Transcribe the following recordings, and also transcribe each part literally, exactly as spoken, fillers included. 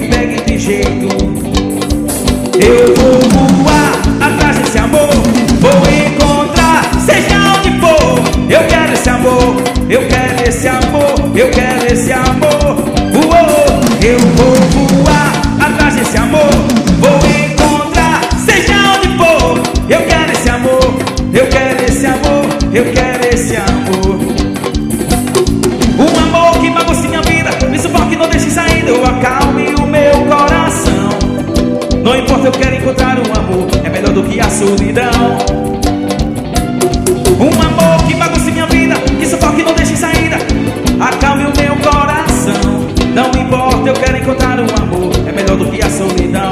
pegue de jeito. Eu vou voar atrás desse amor, vou encontrar, seja onde for. Eu quero esse amor, eu quero esse amor, eu quero esse amor. Uou, eu vou voar atrás desse amor, vou encontrar, seja onde for. Eu quero esse amor, eu quero esse amor, eu quero esse amor. Um amor que magoe minha vida, me sufoque, não deixe sair, eu acalme o meu coração. Não importa, eu quero encontrar um amor, é melhor do que a solidão. Um amor que magoe minha vida, que sufoque, não deixe saída, acalme o meu coração. Não importa, eu quero encontrar um amor, é melhor do que a solidão.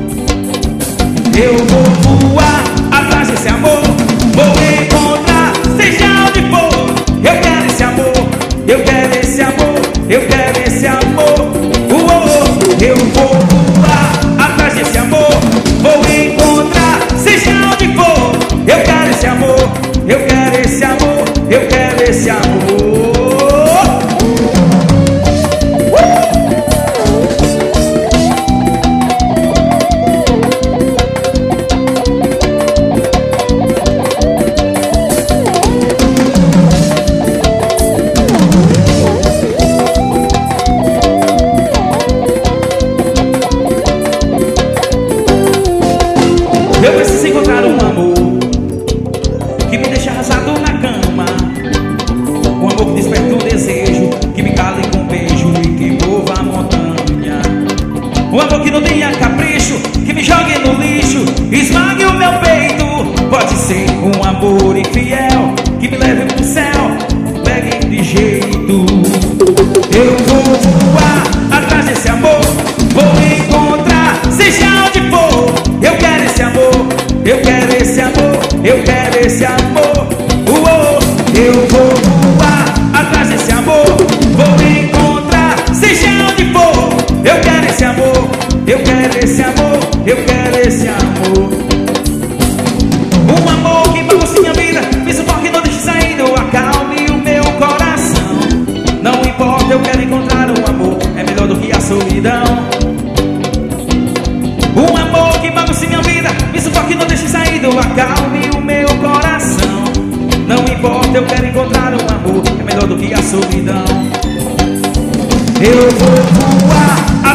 Eu vou voar atrás desse amor, vou encontrar, seja onde for. Eu quero esse amor, eu quero esse amor, eu quero esse amor. Uou, eu vou voar atrás desse amor, vou encontrar, seja onde for. Eu quero esse amor, eu quero esse amor, eu quero esse amor. Eu preciso encontrar um amor que me deixe arrasado na cama, um amor que desperte o desejo, que me cale com um beijo e que mova a montanha. Um amor que não tenha capricho, que me jogue no lixo, esmague o meu peito. Pode ser um amor infiel, que me leve pro céu, pegue de jeito. Eu vou voar atrás desse amor, vou encontrar, seja onde for. Eu quero esse amor, eu quero esse amor, eu quero esse amor. Uou, eu vou voar atrás desse amor, vou encontrar, seja onde for. Eu quero esse amor, eu quero esse amor, eu quero esse amor. Um amor que magoe minha vida, me sufoque, não deixe sair, eu acalme o meu coração. Não importa, eu quero encontrar um amor, é melhor do que a solidão. Um amor que magoe minha vida, me sufoque, não deixe sair, eu acalme o meu coração. Não importa, eu quero encontrar um amor, é melhor do que a solidão. Eu vou voar